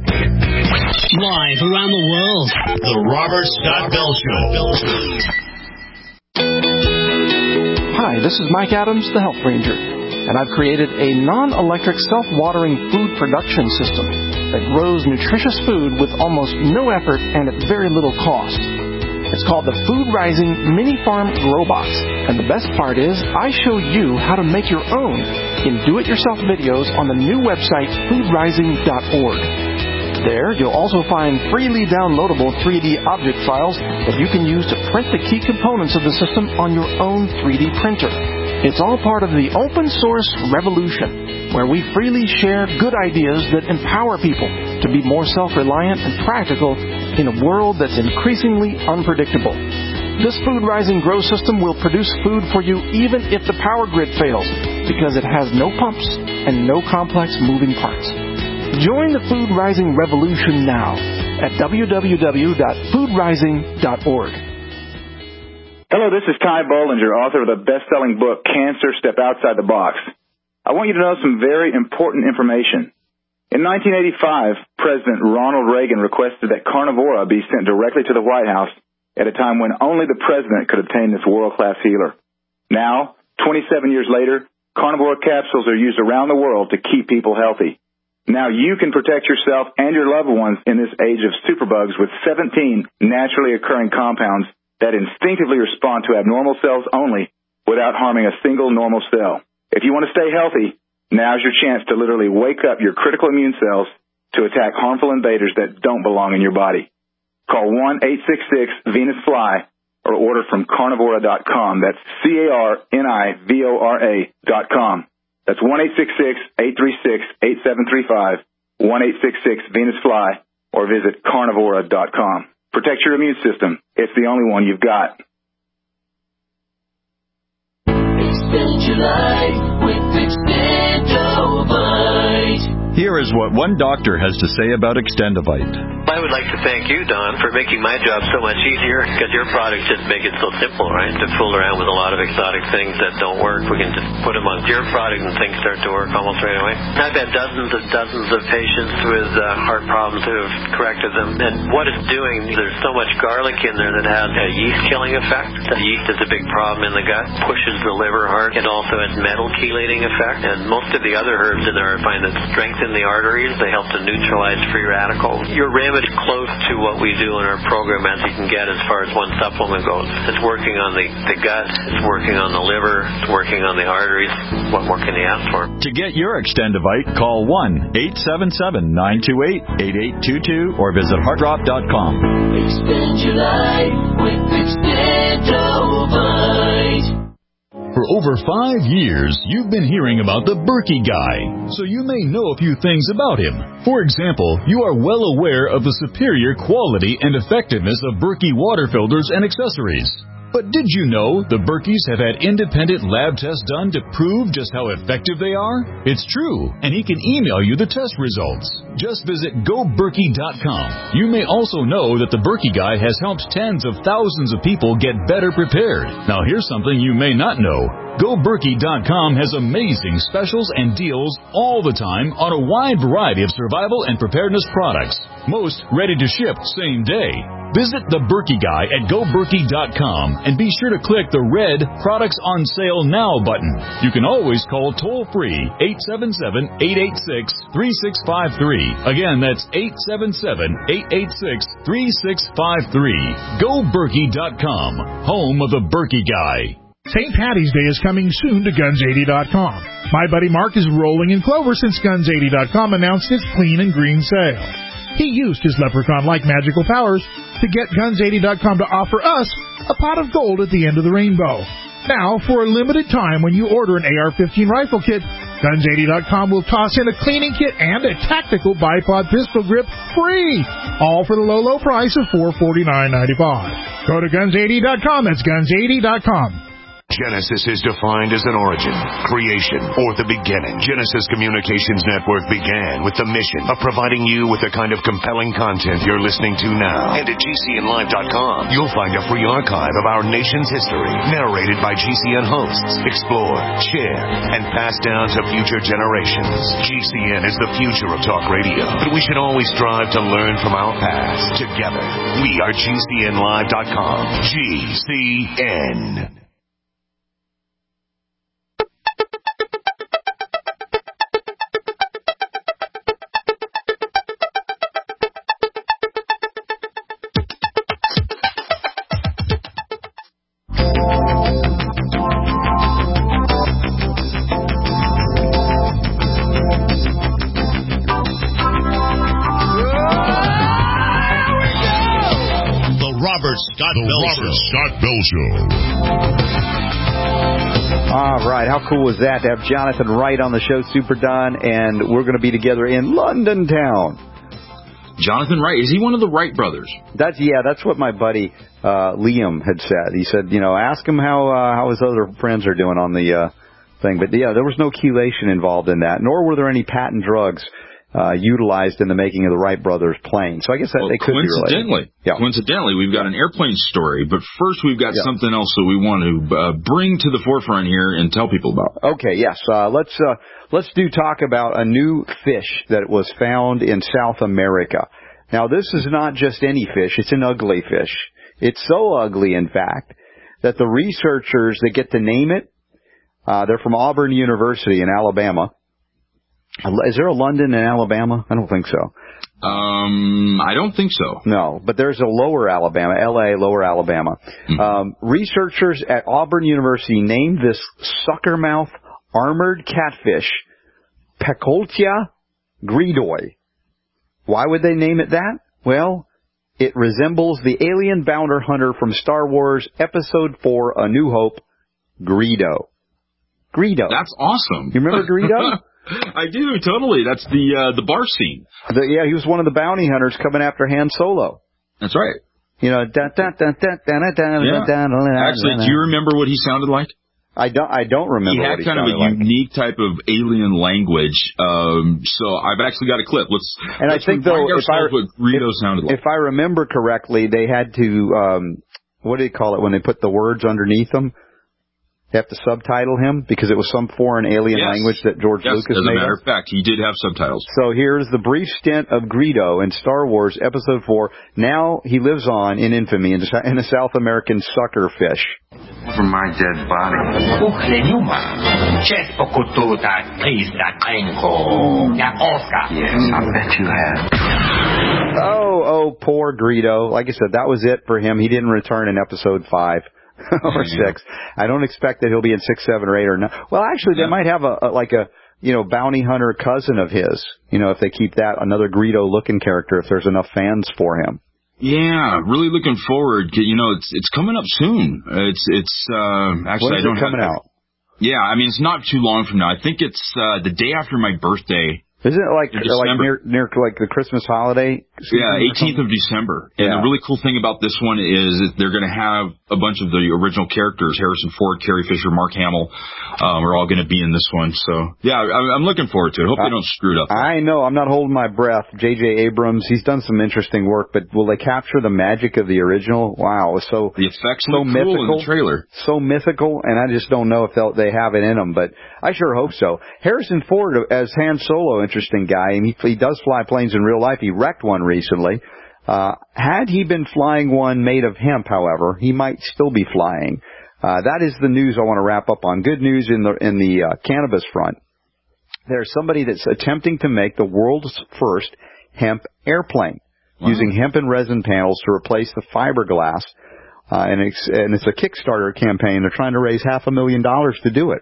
Speaker 3: Live around the world, The Robert Scott Bell Show.
Speaker 20: Hi, this is Mike Adams, the Health Ranger, and I've created a non-electric self-watering food production system that grows nutritious food with almost no effort and at very little cost. It's called the Food Rising Mini Farm Grow Box, and the best part is I show you how to make your own in do-it-yourself videos on the new website foodrising.org. There, you'll also find freely downloadable 3D object files that you can use to print the key components of the system on your own 3D printer. It's all part of the open source revolution, where we freely share good ideas that empower people to be more self-reliant and practical in a world that's increasingly unpredictable. This Food Rising Grow system will produce food for you even if the power grid fails, because it has no pumps and no complex moving parts. Join the Food Rising revolution now at www.foodrising.org.
Speaker 21: Hello, this is Ty Bollinger, author of the best-selling book, Cancer, Step Outside the Box. I want you to know some very important information. In 1985, President Ronald Reagan requested that Carnivora be sent directly to the White House at a time when only the president could obtain this world-class healer. Now, 27 years later, Carnivora capsules are used around the world to keep people healthy. Now you can protect yourself and your loved ones in this age of superbugs with 17 naturally occurring compounds that instinctively respond to abnormal cells only without harming a single normal cell. If you want to stay healthy, now's your chance to literally wake up your critical immune cells to attack harmful invaders that don't belong in your body. Call 1-866-VENUS-FLY or order from carnivora.com. That's CARNIVORA.com. That's 1-866-836-8735, 1-866-VENUS-FLY, or visit carnivora.com. Protect your immune system. It's the only one you've got.
Speaker 3: Expand your life with Extendovite.
Speaker 22: Here is what one doctor has to say about Extendovite.
Speaker 23: I would like to thank you, Don, for making my job so much easier, because your products just make it so simple, right? To fool around with a lot of exotic things that don't work, we can just put them on your product and things start to work almost right away. I've had dozens of patients with heart problems who have corrected them, and what it's doing, there's so much garlic in there that has a yeast-killing effect. The yeast is a big problem in the gut, pushes the liver hard. It also has metal chelating effect, and most of the other herbs in there I find that strengthen the arteries. They help to neutralize free radicals. Your remedy close to what we do in our program as you can get as far as one supplement goes. It's working on the gut, it's working on the liver, it's working on the arteries. What more can you ask for?
Speaker 22: To get your Extendovite, call 1-877-928-8822 or visit heartdrop.com.
Speaker 3: Expand your life with Extendovite.
Speaker 22: For over 5 years, you've been hearing about the Berkey Guy, so you may know a few things about him. For example, you are well aware of the superior quality and effectiveness of Berkey water filters and accessories. But did you know the Berkeys have had independent lab tests done to prove just how effective they are? It's true, and he can email you the test results. Just visit GoBerkey.com. You may also know that the Berkey Guy has helped tens of thousands of people get better prepared. Now here's something you may not know. GoBerkey.com has amazing specials and deals all the time on a wide variety of survival and preparedness products. Most ready to ship same day. Visit the Berkey Guy at GoBerkey.com and be sure to click the red Products on Sale Now button. You can always call toll-free 877-886-3653. Again, that's 877-886-3653. GoBerkey.com, home of the Berkey Guy.
Speaker 2: St. Patty's Day is coming soon to Guns80.com. My buddy Mark is rolling in clover since Guns80.com announced its clean and green sale. He used his leprechaun-like magical powers to get Guns80.com to offer us a pot of gold at the end of the rainbow. Now, for a limited time, when you order an AR-15 rifle kit, Guns80.com will toss in a cleaning kit and a tactical bipod pistol grip free, all for the low price of $449.95. Go to Guns80.com. That's Guns80.com.
Speaker 1: Genesis is defined as an origin, creation, or the beginning. Genesis Communications Network began with the mission of providing you with the kind of compelling content you're listening to now. And at GCNlive.com, you'll find a free archive of our nation's history, narrated by GCN hosts, explored, shared, and passed down to future generations. GCN is the future of talk radio, but we should always strive to learn from our past. Together, we are GCNlive.com. GCN.
Speaker 22: Scott Bell Show.
Speaker 10: All right, how cool was that to have Jonathan Wright on the show, Super Don, and we're going to be together in London town.
Speaker 4: Jonathan Wright, is he one of the Wright brothers?
Speaker 10: That's what my buddy Liam had said. He said, ask him how his other friends are doing on the thing. But yeah, there was no chelation involved in that, nor were there any patent drugs utilized in the making of the Wright brothers plane. So I guess they could be related.
Speaker 4: Coincidentally, we've got an airplane story, but first we've got something else that we want to bring to the forefront here and tell people about.
Speaker 10: Okay, yes. Let's talk about a new fish that was found in South America. Now, this is not just any fish. It's an ugly fish. It's so ugly, in fact, that the researchers that get to name it, they're from Auburn University in Alabama. Is there a London in Alabama? I don't think so.
Speaker 4: I don't think so.
Speaker 10: No, but there's a Lower Alabama, L.A., Lower Alabama. Mm-hmm. Researchers at Auburn University named this suckermouth armored catfish Pecoltia gridoi. Why would they name it that? Well, it resembles the alien bounty hunter from Star Wars Episode 4, A New Hope, Greedo. Greedo.
Speaker 4: That's awesome.
Speaker 10: You remember Greedo?
Speaker 4: I do, totally. That's the bar scene.
Speaker 10: He was one of the bounty hunters coming after Han Solo.
Speaker 4: That's right.
Speaker 10: Actually,
Speaker 4: do you remember what he sounded like?
Speaker 10: I don't remember what he sounded like. He had kind of a
Speaker 4: unique type of alien language. So I've actually got a clip. Let's
Speaker 10: think though,
Speaker 4: what Greedo sounded like.
Speaker 10: If I remember correctly, they had to what do you call it when they put the words underneath them? They have to subtitle him because it was some foreign alien language that George Lucas made.
Speaker 4: As a matter of fact, he did have subtitles.
Speaker 10: So here's the brief stint of Greedo in Star Wars Episode 4. Now he lives on in infamy in a South American sucker fish.
Speaker 6: For my dead body. Yes, I bet you have.
Speaker 10: Oh, poor Greedo. Like I said, that was it for him. He didn't return in Episode 5. Or 6. I don't expect that he'll be in 6, 7, or 8 or 9. Well, actually, they might have a bounty hunter cousin of his. If they keep that another Greedo-looking character, if there's enough fans for him.
Speaker 4: Yeah, really looking forward. It's coming up soon. It's actually
Speaker 10: when is it coming out?
Speaker 4: Yeah, I mean it's not too long from now. I think it's the day after my birthday.
Speaker 10: Isn't it like near like the Christmas holiday?
Speaker 4: Yeah, 18th of December. And the really cool thing about this one is that they're going to have a bunch of the original characters. Harrison Ford, Carrie Fisher, Mark Hamill are all going to be in this one. So, yeah, I'm looking forward to it. Hope they don't screw it up.
Speaker 10: I know. I'm not holding my breath. J.J. Abrams, he's done some interesting work, but will they capture the magic of the original? Wow. So
Speaker 4: the effects
Speaker 10: so
Speaker 4: look
Speaker 10: mythical
Speaker 4: cool in the trailer.
Speaker 10: So mythical, and I just don't know if they have it in them, but I sure hope so. Harrison Ford as Han Solo, interesting guy, and he does fly planes in real life. He wrecked one recently. Had he been flying one made of hemp, however, he might still be flying. That is the news I want to wrap up on. Good news in the cannabis front. There's somebody that's attempting to make the world's first hemp airplane using hemp and resin panels to replace the fiberglass. And it's a Kickstarter campaign. They're trying to raise $500,000 to do it.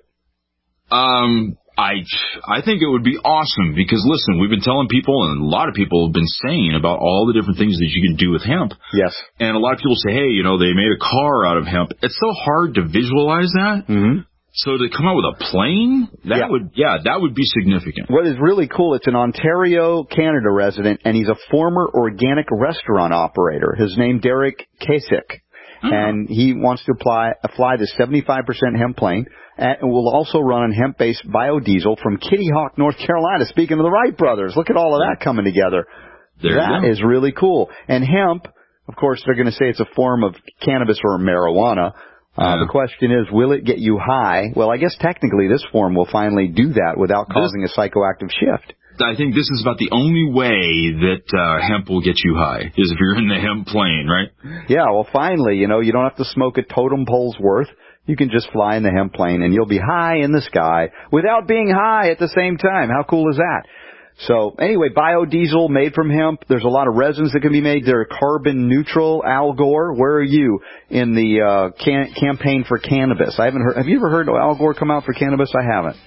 Speaker 4: I think it would be awesome because, listen, we've been telling people, and a lot of people have been saying about all the different things that you can do with hemp.
Speaker 10: Yes.
Speaker 4: And a lot of people say, hey, they made a car out of hemp. It's so hard to visualize that.
Speaker 10: Mm-hmm.
Speaker 4: So to come out with a plane, that would be significant.
Speaker 10: What is really cool, it's an Ontario, Canada resident, and he's a former organic restaurant operator. His name, Derek Kasich. And he wants to fly the 75% hemp plane, and will also run on hemp-based biodiesel from Kitty Hawk, North Carolina. Speaking of the Wright brothers, look at all of that coming together. That is really cool. And hemp, of course, they're going to say it's a form of cannabis or marijuana. The question is, will it get you high? Well, I guess technically this form will finally do that without causing a psychoactive shift.
Speaker 4: I think this is about the only way that hemp will get you high, is if you're in the hemp plane, right?
Speaker 10: Yeah, well, finally, you don't have to smoke a totem pole's worth. You can just fly in the hemp plane, and you'll be high in the sky without being high at the same time. How cool is that? So, anyway, biodiesel made from hemp. There's a lot of resins that can be made. They're carbon neutral. Al Gore, where are you in the campaign for cannabis? I haven't heard. Have you ever heard Al Gore come out for cannabis? I haven't.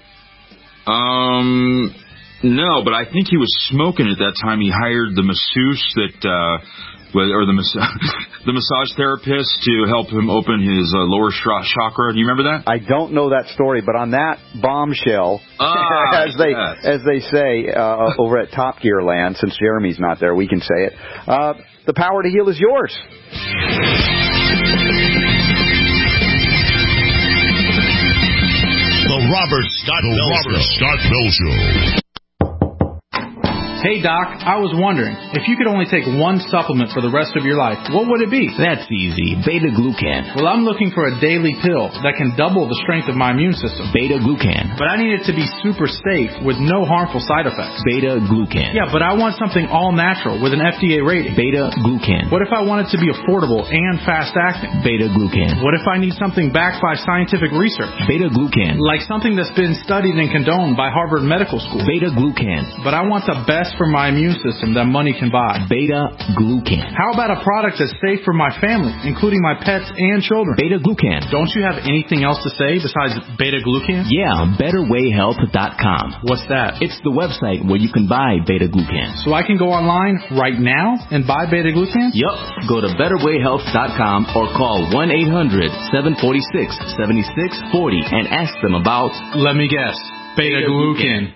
Speaker 4: No, but I think he was smoking at that time. He hired the masseuse the massage therapist to help him open his lower chakra. Do you remember that?
Speaker 10: I don't know that story, but on that bombshell, as they say over at Top Gear Land, since Jeremy's not there, we can say it. The power to heal is yours.
Speaker 3: The Robert Scott Bell Show.
Speaker 5: Hey, Doc, I was wondering, if you could only take one supplement for the rest of your life, what would it be?
Speaker 8: That's easy. Beta-glucan.
Speaker 5: Well, I'm looking for a daily pill that can double the strength of my immune system.
Speaker 8: Beta-glucan.
Speaker 5: But I need it to be super safe with no harmful side effects.
Speaker 8: Beta-glucan.
Speaker 5: Yeah, but I want something all natural with an FDA rating.
Speaker 8: Beta-glucan.
Speaker 5: What if I want it to be affordable and fast-acting?
Speaker 8: Beta-glucan.
Speaker 5: What if I need something backed by scientific research?
Speaker 8: Beta-glucan.
Speaker 5: Like something that's been studied and condoned by Harvard Medical School.
Speaker 8: Beta-glucan.
Speaker 5: But I want the best for my immune system that money can buy.
Speaker 8: Beta-glucan.
Speaker 5: How about a product that's safe for my family, including my pets and children?
Speaker 8: Beta-glucan.
Speaker 5: Don't you have anything else to say besides beta-glucan?
Speaker 8: Yeah, BetterWayHealth.com.
Speaker 5: What's that?
Speaker 8: It's the website where you can buy beta-glucan.
Speaker 5: So I can go online right now and buy beta-glucan?
Speaker 8: Yup. Go to BetterWayHealth.com or call 1-800-746-7640 and ask them about...
Speaker 5: Let me guess. Beta-glucan.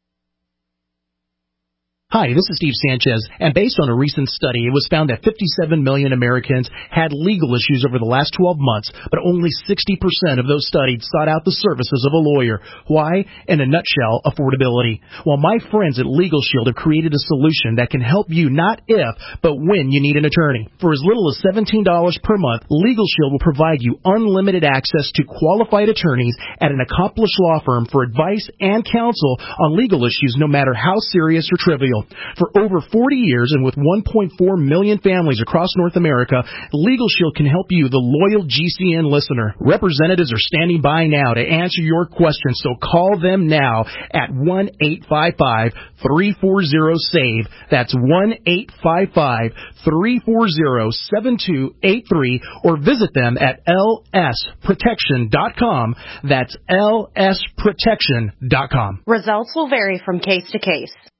Speaker 9: Hi, this is Steve Sanchez, and based on a recent study, it was found that 57 million Americans had legal issues over the last 12 months, but only 60% of those studied sought out the services of a lawyer. Why? In a nutshell, affordability. Well, my friends at Legal Shield have created a solution that can help you not if, but when you need an attorney. For as little as $17 per month, Legal Shield will provide you unlimited access to qualified attorneys at an accomplished law firm for advice and counsel on legal issues, no matter how serious or trivial. For over 40 years and with 1.4 million families across North America, Legal Shield can help you, the loyal GCN listener. Representatives are standing by now to answer your questions, so call them now at 1-855-340-SAVE. That's 1-855-340-7283, or visit them at lsprotection.com. That's lsprotection.com.
Speaker 24: Results will vary from case to case.